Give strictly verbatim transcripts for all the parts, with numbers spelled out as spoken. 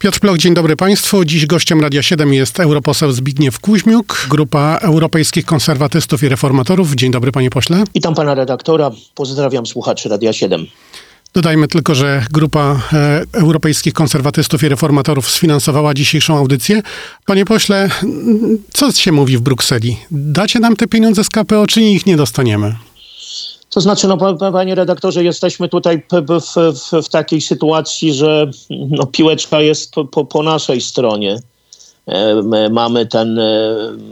Piotr Ploch, dzień dobry Państwu. Dziś gościem Radia siedem jest europoseł Zbigniew Kuźmiuk, Grupa Europejskich Konserwatystów i Reformatorów. Dzień dobry, panie pośle. Witam pana redaktora, pozdrawiam słuchaczy Radia siedem. Dodajmy tylko, że Grupa e, Europejskich Konserwatystów i Reformatorów sfinansowała dzisiejszą audycję. Panie pośle, co się mówi w Brukseli? Dacie nam te pieniądze z K P O, czy ich nie dostaniemy? To znaczy, no panie redaktorze, jesteśmy tutaj w, w, w takiej sytuacji, że no, piłeczka jest po, po, po naszej stronie. E, mamy ten e,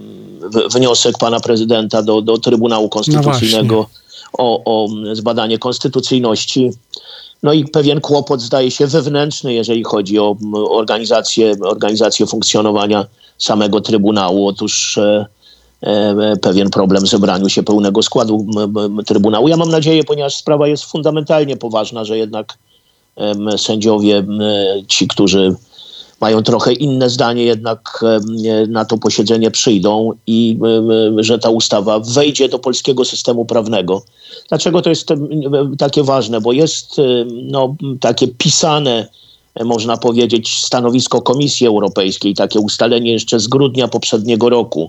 wniosek pana prezydenta do, do Trybunału Konstytucyjnego no o, o zbadanie konstytucyjności. No i pewien kłopot zdaje się wewnętrzny, jeżeli chodzi o organizację, organizację funkcjonowania samego Trybunału. Otóż e, e, pewien problem w zebraniu się pełnego składu m, m, Trybunału. Ja mam nadzieję, ponieważ sprawa jest fundamentalnie poważna, że jednak m, sędziowie, m, ci, którzy mają trochę inne zdanie, jednak e, na to posiedzenie przyjdą i m, że ta ustawa wejdzie do polskiego systemu prawnego. Dlaczego to jest takie ważne? Bo jest no, takie pisane, można powiedzieć, stanowisko Komisji Europejskiej, takie ustalenie jeszcze z grudnia poprzedniego roku.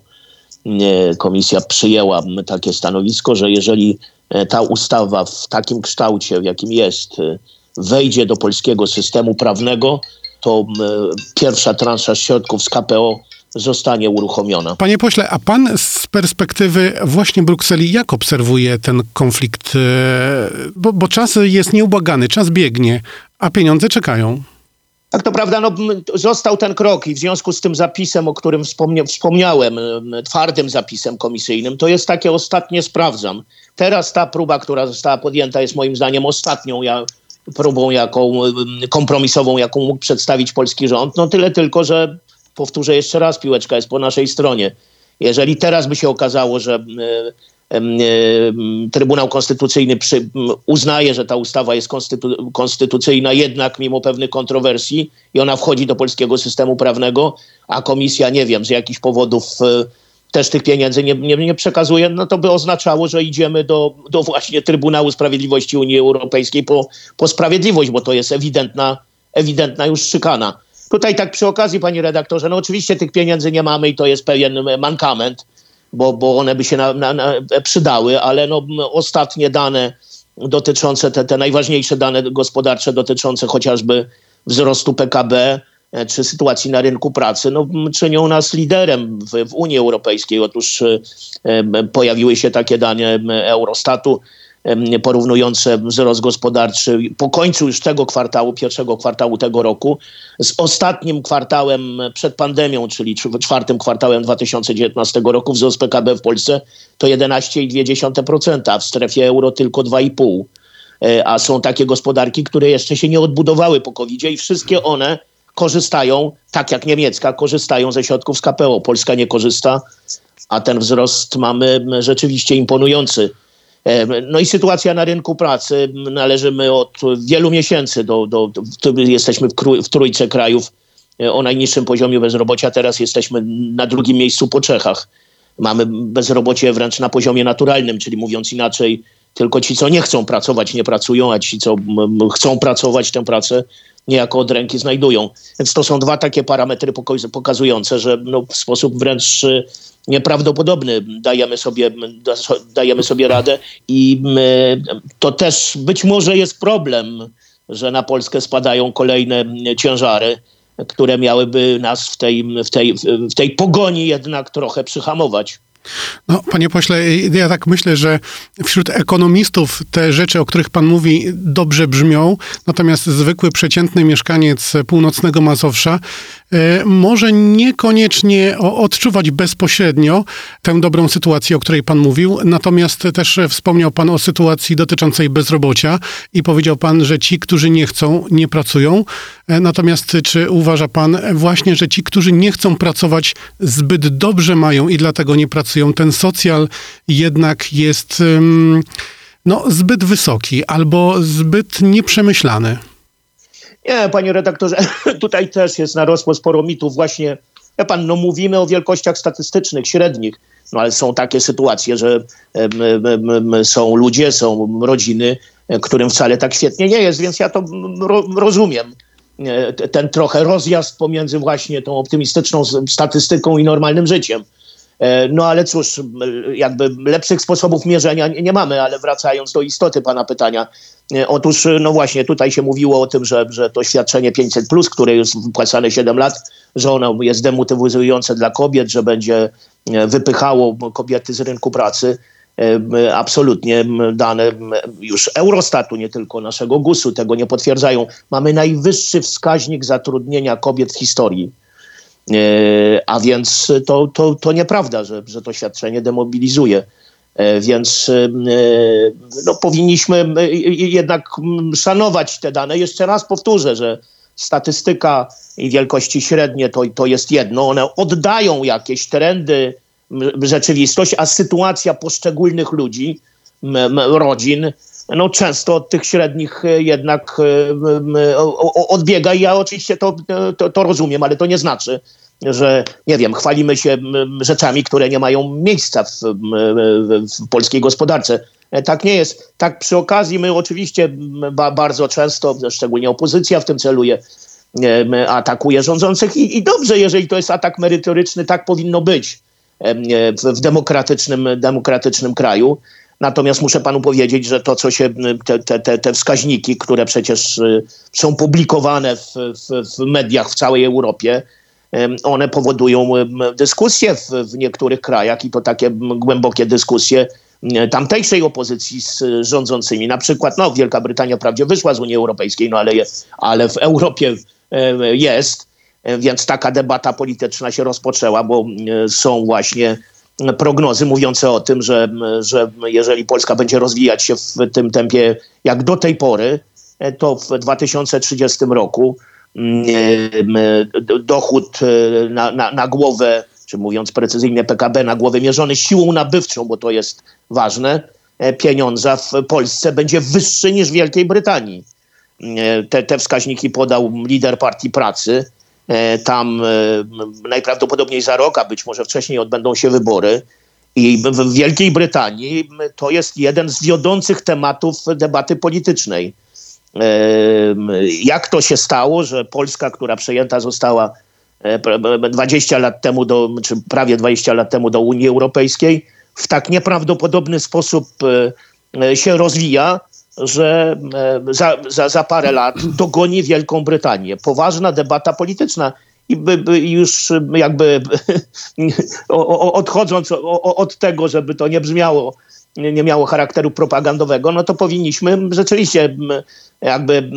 Komisja przyjęła takie stanowisko, że jeżeli ta ustawa w takim kształcie, w jakim jest, wejdzie do polskiego systemu prawnego, to pierwsza transza środków z K P O zostanie uruchomiona. Panie pośle, a pan z perspektywy właśnie Brukseli jak obserwuje ten konflikt? Bo, bo czas jest nieubłagany, czas biegnie, a pieniądze czekają. Tak, to prawda, no, został ten krok i w związku z tym zapisem, o którym wspomnia- wspomniałem, twardym zapisem komisyjnym, to jest takie ostatnie sprawdzam. Teraz ta próba, która została podjęta, jest moim zdaniem ostatnią ja, próbą jaką, kompromisową, jaką mógł przedstawić polski rząd. No tyle tylko, że powtórzę jeszcze raz, piłeczka jest po naszej stronie. Jeżeli teraz by się okazało, że e, e, Trybunał Konstytucyjny przy, uznaje, że ta ustawa jest konstytu, konstytucyjna, jednak mimo pewnych kontrowersji i ona wchodzi do polskiego systemu prawnego, a komisja, nie wiem, z jakichś powodów e, też tych pieniędzy nie, nie, nie przekazuje, no to by oznaczało, że idziemy do, do właśnie Trybunału Sprawiedliwości Unii Europejskiej po, po sprawiedliwość, bo to jest ewidentna, ewidentna już szykana. Tutaj tak przy okazji, panie redaktorze, no oczywiście tych pieniędzy nie mamy i to jest pewien mankament, bo, bo one by się na, na, na przydały, ale no, ostatnie dane dotyczące, te, te najważniejsze dane gospodarcze dotyczące chociażby wzrostu P K B czy sytuacji na rynku pracy, no, czynią nas liderem w, w Unii Europejskiej. Otóż e, pojawiły się takie dane Eurostatu porównujące wzrost gospodarczy po końcu już tego kwartału, pierwszego kwartału tego roku z ostatnim kwartałem przed pandemią, czyli czwartym kwartałem dwa tysiące dziewiętnastego roku. Wzrost P K B w Polsce to jedenaście przecinek dwa procent, a w strefie euro tylko dwa i pół procent. A są takie gospodarki, które jeszcze się nie odbudowały po kowidzie i wszystkie one korzystają, tak jak niemiecka, korzystają ze środków z K P O. Polska nie korzysta, a ten wzrost mamy rzeczywiście imponujący. No i sytuacja na rynku pracy. Należymy od wielu miesięcy, do, do, do, jesteśmy w, kru, w trójce krajów o najniższym poziomie bezrobocia. Teraz jesteśmy na drugim miejscu po Czechach. Mamy bezrobocie wręcz na poziomie naturalnym, czyli mówiąc inaczej, tylko ci, co nie chcą pracować, nie pracują, a ci, co m, chcą pracować, tę pracę niejako od ręki znajdują. Więc to są dwa takie parametry pokazujące, że no, w sposób wręcz nieprawdopodobny dajemy sobie, dajemy sobie radę i my, to też być może jest problem, że na Polskę spadają kolejne ciężary, które miałyby nas w tej, w tej, w tej pogoni jednak trochę przyhamować. No, panie pośle, ja tak myślę, że wśród ekonomistów te rzeczy, o których pan mówi, dobrze brzmią, natomiast zwykły, przeciętny mieszkaniec północnego Mazowsza y, może niekoniecznie o, odczuwać bezpośrednio tę dobrą sytuację, o której pan mówił, natomiast też wspomniał pan o sytuacji dotyczącej bezrobocia i powiedział pan, że ci, którzy nie chcą, nie pracują. Natomiast czy uważa pan właśnie, że ci, którzy nie chcą pracować, zbyt dobrze mają i dlatego nie pracują? Ten socjal jednak jest no, zbyt wysoki albo zbyt nieprzemyślany. Nie, panie redaktorze, tutaj też jest narosło sporo mitów. Właśnie, ja pan, no mówimy o wielkościach statystycznych, średnich, no ale są takie sytuacje, że m, m, m, są ludzie, są rodziny, którym wcale tak świetnie nie jest, więc ja to ro, rozumiem. ten trochę rozjazd pomiędzy właśnie tą optymistyczną statystyką i normalnym życiem. No ale cóż, jakby lepszych sposobów mierzenia nie mamy, ale wracając do istoty pana pytania. Otóż, no właśnie, tutaj się mówiło o tym, że, że to świadczenie pięćset plus, które jest wypłacane siedem lat, że ono jest demotywizujące dla kobiet, że będzie wypychało kobiety z rynku pracy. Absolutnie dane już Eurostatu, nie tylko naszego gusu, tego nie potwierdzają. Mamy najwyższy wskaźnik zatrudnienia kobiet w historii. A więc to, to, to nieprawda, że, że to świadczenie demobilizuje. Więc no, powinniśmy jednak szanować te dane. Jeszcze raz powtórzę, że statystyka i wielkości średnie to, to jest jedno. One oddają jakieś trendy, rzeczywistość, a sytuacja poszczególnych ludzi, rodzin, no często od tych średnich jednak odbiega i ja oczywiście to, to, to rozumiem, ale to nie znaczy, że nie wiem, chwalimy się rzeczami, które nie mają miejsca w, w polskiej gospodarce. Tak nie jest. Tak przy okazji my oczywiście ba, bardzo często, szczególnie opozycja w tym celuje, atakuje rządzących i, i dobrze, jeżeli to jest atak merytoryczny, tak powinno być w demokratycznym, demokratycznym kraju. Natomiast muszę panu powiedzieć, że to, co się, te, te, te wskaźniki, które przecież są publikowane w, w, w mediach w całej Europie, one powodują dyskusje w, w niektórych krajach i to takie głębokie dyskusje tamtejszej opozycji z rządzącymi. Na przykład, no Wielka Brytania wprawdzie wyszła z Unii Europejskiej, no ale, je, ale w Europie jest, więc taka debata polityczna się rozpoczęła, bo są właśnie prognozy mówiące o tym, że, że jeżeli Polska będzie rozwijać się w tym tempie jak do tej pory, to w dwa tysiące trzydziestym roku dochód na, na, na głowę, czy mówiąc precyzyjnie P K B na głowę mierzony siłą nabywczą, bo to jest ważne, pieniądza w Polsce będzie wyższy niż w Wielkiej Brytanii. Te, te wskaźniki podał lider Partii Pracy. Tam najprawdopodobniej za rok, a być może wcześniej odbędą się wybory. I w Wielkiej Brytanii to jest jeden z wiodących tematów debaty politycznej. Jak to się stało, że Polska, która przejęta została dwadzieścia lat temu, do, czy prawie dwadzieścia lat temu do Unii Europejskiej, w tak nieprawdopodobny sposób się rozwija, że za, za, za parę lat dogoni Wielką Brytanię. Poważna debata polityczna. I by, by już jakby odchodząc od tego, żeby to nie brzmiało, nie miało charakteru propagandowego, no to powinniśmy rzeczywiście jakby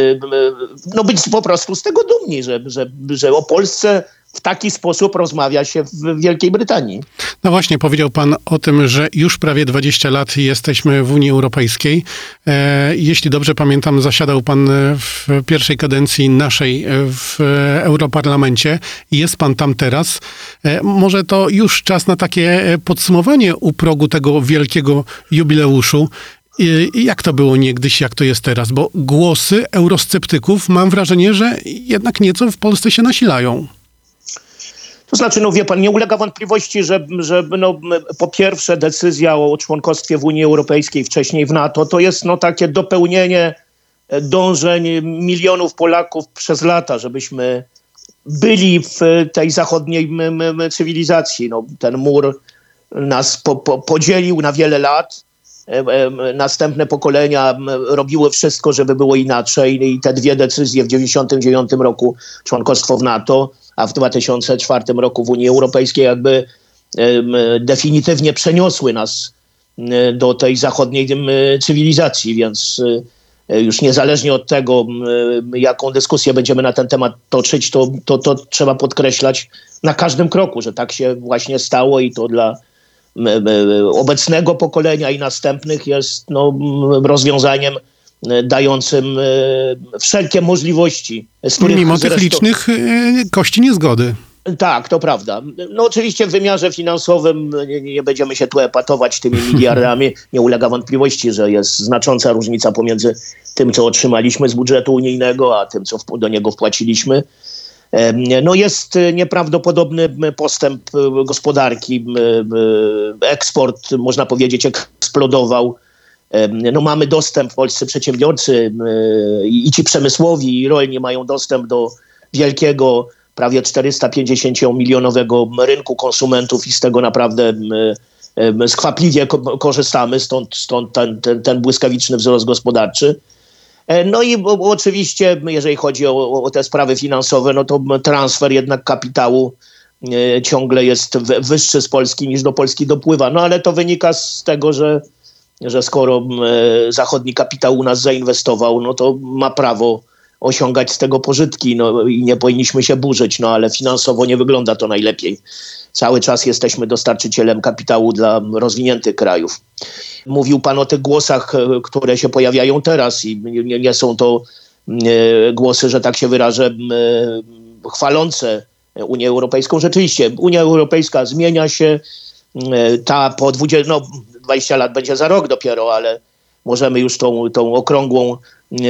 no być po prostu z tego dumni, że, że, że o Polsce w taki sposób rozmawia się w Wielkiej Brytanii. No właśnie, powiedział pan o tym, że już prawie dwadzieścia lat jesteśmy w Unii Europejskiej. E, jeśli dobrze pamiętam, zasiadał pan w pierwszej kadencji naszej w Europarlamencie i jest pan tam teraz. E, może to już czas na takie podsumowanie u progu tego wielkiego jubileuszu. I jak to było niegdyś, jak to jest teraz? Bo głosy eurosceptyków, mam wrażenie, że jednak nieco w Polsce się nasilają. To znaczy, no wie pan, nie ulega wątpliwości, że, że no, po pierwsze decyzja o członkostwie w Unii Europejskiej, wcześniej w NATO, to jest no, takie dopełnienie dążeń milionów Polaków przez lata, żebyśmy byli w tej zachodniej cywilizacji. No, ten mur nas po, po, podzielił na wiele lat. Następne pokolenia robiły wszystko, żeby było inaczej i te dwie decyzje w dziewięćdziesiątym dziewiątym roku członkostwo w NATO, a w dwa tysiące czwartym roku w Unii Europejskiej jakby definitywnie przeniosły nas do tej zachodniej cywilizacji, więc już niezależnie od tego, jaką dyskusję będziemy na ten temat toczyć, to, to, to trzeba podkreślać na każdym kroku, że tak się właśnie stało i to dla obecnego pokolenia i następnych jest no, rozwiązaniem dającym wszelkie możliwości. Z których Mimo zresztą... tych licznych kości niezgody. Tak, to prawda. No oczywiście w wymiarze finansowym nie, nie będziemy się tu epatować tymi miliardami. Nie ulega wątpliwości, że jest znacząca różnica pomiędzy tym, co otrzymaliśmy z budżetu unijnego, a tym, co do niego wpłaciliśmy. No jest nieprawdopodobny postęp gospodarki. Eksport, można powiedzieć, eksplodował. No, mamy dostęp, polscy przedsiębiorcy i ci przemysłowi, i rolni mają dostęp do wielkiego, prawie czterysta pięćdziesiąt milionowego rynku konsumentów i z tego naprawdę skwapliwie korzystamy, stąd, stąd ten, ten, ten błyskawiczny wzrost gospodarczy. No i oczywiście, jeżeli chodzi o, o te sprawy finansowe, no to transfer jednak kapitału ciągle jest wyższy z Polski niż do Polski dopływa. No ale to wynika z tego, że, że skoro zachodni kapitał u nas zainwestował, no to ma prawo osiągać z tego pożytki, no i nie powinniśmy się burzyć, no ale finansowo nie wygląda to najlepiej. Cały czas jesteśmy dostarczycielem kapitału dla rozwiniętych krajów. Mówił pan o tych głosach, które się pojawiają teraz i nie, nie są to głosy, że tak się wyrażę, chwalące Unię Europejską. Rzeczywiście Unia Europejska zmienia się, ta po dwudziestu, no dwudziestu lat będzie za rok dopiero, ale możemy już tą, tą okrągłą,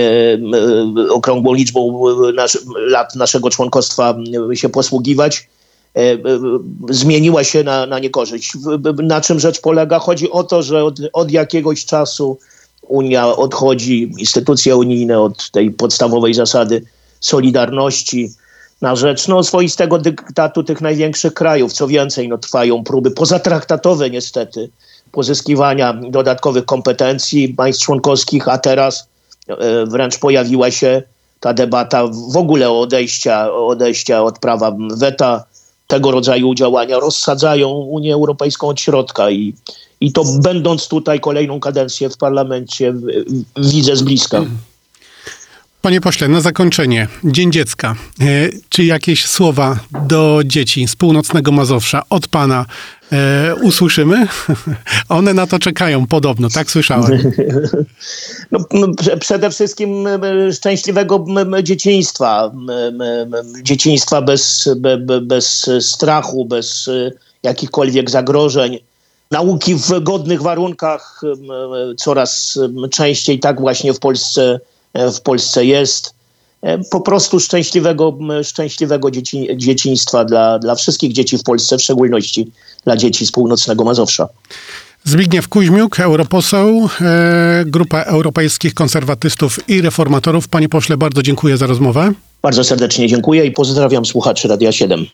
okrągłą liczbą nasz, lat naszego członkostwa się posługiwać. Zmieniła się na, na niekorzyść. Na czym rzecz polega? Chodzi o to, że od, od jakiegoś czasu Unia odchodzi, instytucje unijne od tej podstawowej zasady solidarności na rzecz no, swoistego dyktatu tych największych krajów. Co więcej, no, trwają próby pozatraktatowe niestety pozyskiwania dodatkowych kompetencji państw członkowskich, a teraz e, wręcz pojawiła się ta debata w ogóle o odejścia, o odejścia od prawa weta. Tego rodzaju działania rozsadzają Unię Europejską od środka i, i to będąc tutaj kolejną kadencję w parlamencie widzę z bliska. Panie pośle, na zakończenie, Dzień Dziecka. E, czy jakieś słowa do dzieci z północnego Mazowsza od pana e, usłyszymy? One na to czekają podobno, tak słyszałem. No, przede wszystkim szczęśliwego dzieciństwa. Dzieciństwa bez, bez strachu, bez jakichkolwiek zagrożeń. Nauki w godnych warunkach coraz częściej tak właśnie w Polsce w Polsce jest. Po prostu szczęśliwego, szczęśliwego dzieci, dzieciństwa dla, dla wszystkich dzieci w Polsce, w szczególności dla dzieci z północnego Mazowsza. Zbigniew Kuźmiuk, europoseł, e, Grupa Europejskich Konserwatystów i Reformatorów. Panie pośle, bardzo dziękuję za rozmowę. Bardzo serdecznie dziękuję i pozdrawiam słuchaczy Radia siedem.